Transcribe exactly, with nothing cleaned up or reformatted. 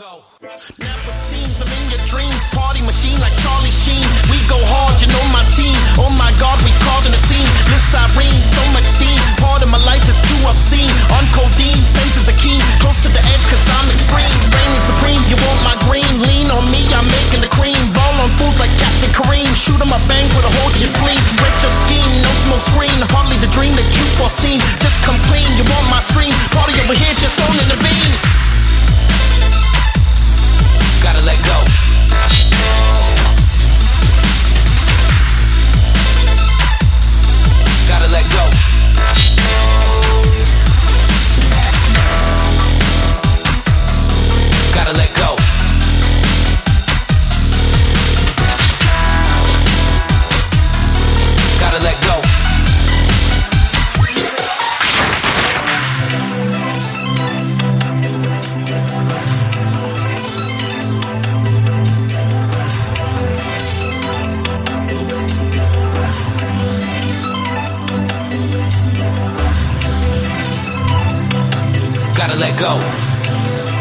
go. Never seems I'm in your dreams. Party machine like Charlie Sheen. We go hard, you know my team. Oh my God, we causing a scene. Live sirens, so much steam. Part of my life is too obscene. On codeine, senses are keen. Close to the edge, cause I'm extreme. Reigning supreme, you want my green. Lean on me, I'm making the cream. Ball on fools like Captain Kareem. Shoot 'em a bang with a hole to your spleen. Break your scheme, no smoke screen. Hardly the dream that you foreseen. Just come clean, you want my stream. Party over here, just thrown in the beam. Gotta let go. Gotta let go. Gotta let go. Gotta let go. Gotta let go.